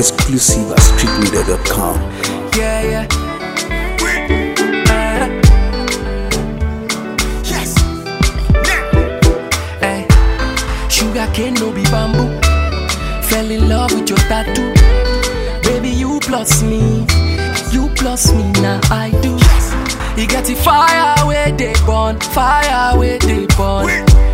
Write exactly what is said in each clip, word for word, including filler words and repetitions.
Exclusive at street media dot com. Yeah, yeah. Uh, yes. Hey, sugar cane no be bamboo. Fell in love with your tattoo. Baby, you plus me. You plus me, now I do. You get the fire where they burn, fire where they burn.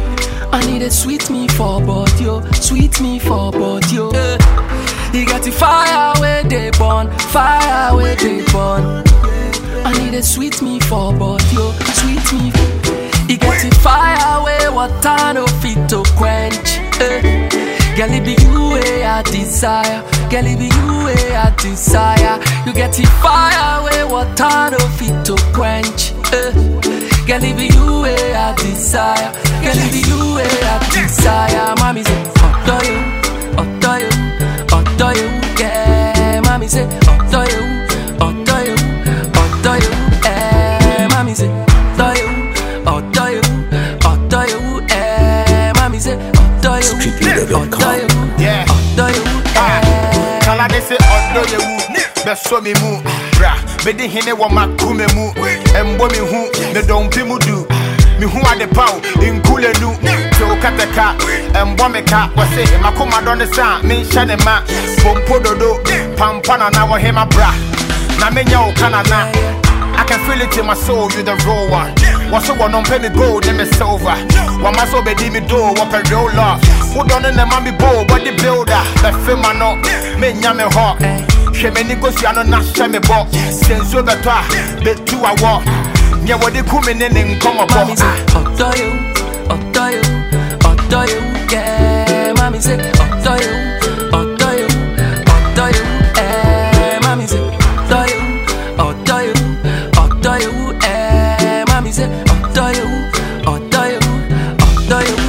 I need a sweet me for body, yo, sweet me for body, yo. You get the fire where they burn, fire where they burn. I need a sweet me for body, yo, sweet me. You get the fire where water no fit to quench. Eh. Girl, it be you where I desire. Girl, it be you where I desire. You get the fire where water no fit to quench. Eh. Girl, it be you where I desire. Girl, it be you where I desire. Mommy say, oh, do you, oh, do you, oh, do you, yeah. Mommy say, oh, do you, oh, do you, oh, do you, yeah. Mommy say, do you, oh, do you, oh, do you, yeah. Mommy say, oh, do you, street media dot com. yeah, oh, do you, yeah. Kala de say, oh, do you, beso mi mu, bra. Bedi hine wa makume mu, embo mi hu, me dompi mu du. Mi hu ade pau, inkule nu. Te ukateka, embo me ka. Wase, makuma donde sa, min shane ma. Pompo dodo, pampana na wa hema bra. Na menya ukana na. I can feel it in my soul, you the real one. What's one on penny gold, then me silver. One my soul be me do, what a real love. Who done in the mommy bow, but the builder. The film I know, me nyame hawk. She me negotiate on nash me box. Since you the twa, the two I walk. Yeah, what they come in and come up. Mommy say, oh, do you, oh, do you, oh, do you, yeah. Mommy say, oh, do you, oh, do you, oh, do you, yeah. Mommy say, do you, oh, do you, oh, do you, yeah. Mommy say, oh, do you, oh, do you, oh, do you,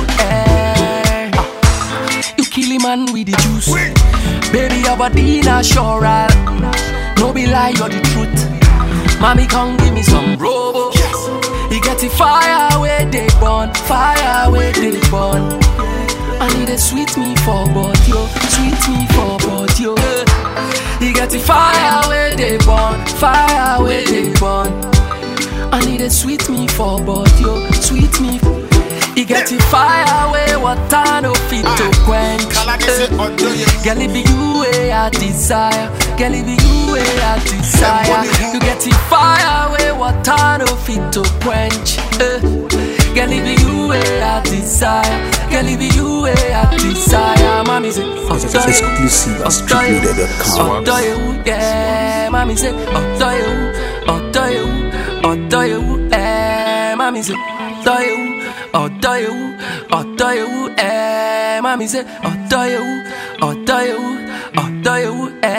yeah. You kill him man with the juice. Baby, your body natural. No be lie, you're the truth. Mommy, come give me some robo. You get the fire where they burn, fire where they burn. I need a sweet me for body, yo, sweet me for body, yo. You get the fire where they burn, fire where they burn. I need a sweet me for body, yo, sweet me. You get the fire where water no fit to quench. Girl, it be you where I desire. Girl, it be you where I desire. You get the fire where water no fit to quench. Girl, it be you where I desire. Girl, it be you where I desire. Mommy say, oh, do you, Exclusive at street media dot com. oh, do you, yeah. Mommy say, oh, do you, oh, do you, oh, do you, yeah. Mommy say, do you, oh, do you, oh, do you, eh. Mommy say, oh, do you, oh, do you, oh, do you, eh.